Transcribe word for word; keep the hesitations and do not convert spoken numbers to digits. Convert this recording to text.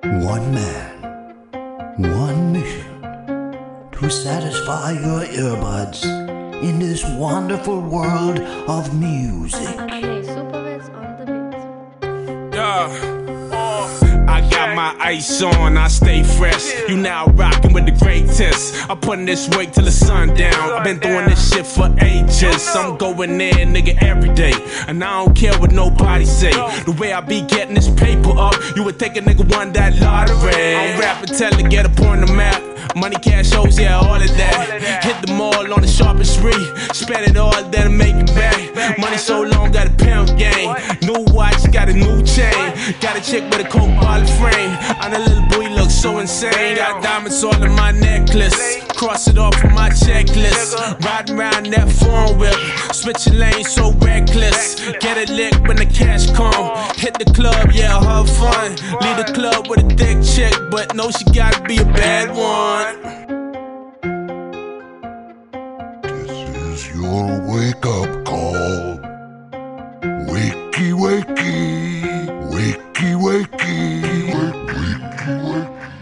One man, one mission to satisfy your earbuds in this wonderful world of music. Andrei Supovets on the beat. Yeah. I got my ice on, I stay fresh. You now rockin' with the greatest. I'm putting this weight till the sun down. I've been doing this shit for ages. I'm going there, nigga, every day. And I don't care what nobody say. The way I be getting this paper up, you would think a nigga won that lottery. I'm rapping till to get up on the map. Money, cash, shows, yeah, all of that. Hit the mall on the sharpest spree. Spend it all, then make it back. Money so long, got a pimp game. New watch, got a new chain. Got a chick with a coke bottle frame. And a little boy looks so insane. Got diamonds all in my necklace. Cross it off on my checklist. Riding around that foreign whip. Switching lanes so reckless. Get it lick when the cash come. Hit the club, yeah, have fun. Leave the club with a thick chick, but no, she gotta be a bad one. This is your wake-up call. Wakey, wakey, wakey, wakey, wakey, wakey.